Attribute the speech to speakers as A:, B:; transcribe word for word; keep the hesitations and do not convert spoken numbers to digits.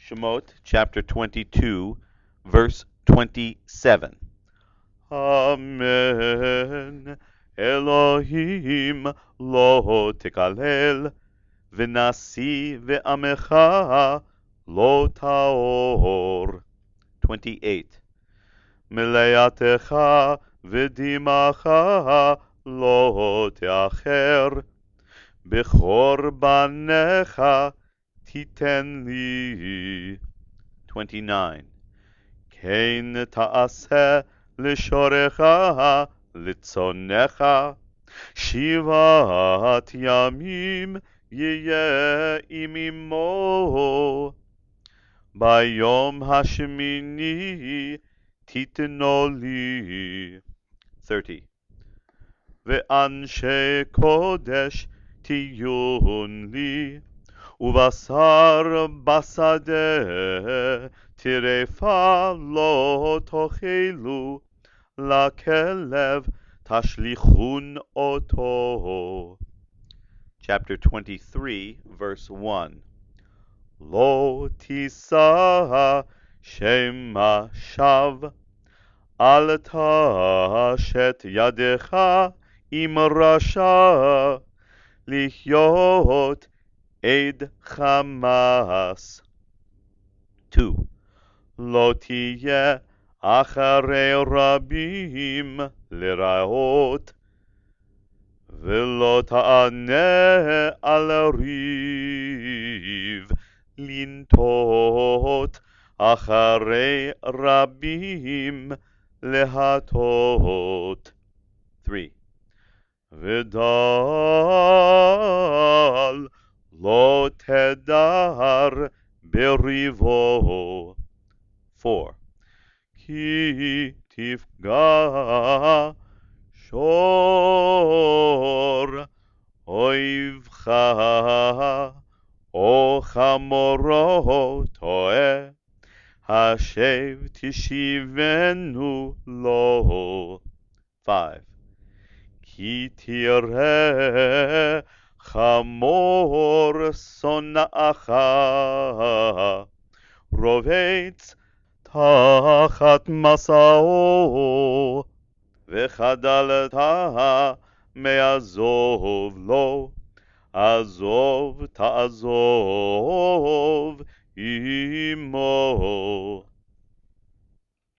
A: Shemot chapter twenty-two, verse twenty-seven. Amen. Elohim lo tekalel, v'nasi ve'amecha lo taor. twenty-eight. Meleatecha v'dimacha lo teacher, bechor banecha titen li. twenty-nine. Kein ta'aseh l'shorecha l'tzonecha, shivat yamim yeh imimo, bayom hashmini titno li. thirty. Ve'anshe kodesh tiyun li, ובשר בשדה טרפה לא תאכלו, לכלב תשליכון אותו. Chapter twenty-three, verse one. לא תישא שמה שווא, אל תשט ידך עם רשע, לחיות עד חמאס. two. לא תהיה אחרי רבים לרעות, ולא תענה על ריב לנטות, אחרי רבים להטות. three. ודל לא תדר בריבו. four. כי תפגע שור אויבך, או חמורו טועה, השב תשיבנו לו. five. כי תראה חמור שונאך רובץ תחת מסעו, וחדלת מעזוב לו, עזוב תעזוב עמו.